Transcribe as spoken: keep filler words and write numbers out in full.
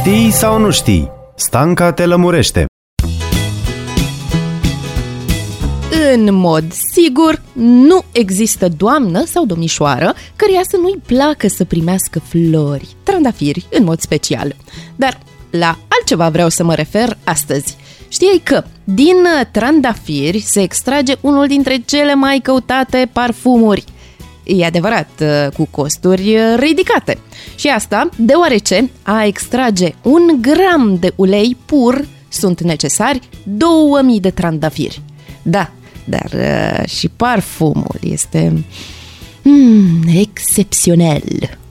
Știi sau nu știi? Stanca te lămurește. În mod sigur, nu există doamnă sau domnișoară căreia să nu-i placă să primească flori, trandafiri în mod special. Dar la altceva vreau să mă refer astăzi. Știai că din trandafiri se extrage unul dintre cele mai căutate parfumuri? E adevărat, cu costuri ridicate. Și asta deoarece a extrage un gram de ulei pur sunt necesari două mii de trandafiri. Da, dar uh, și parfumul este mm, excepțional.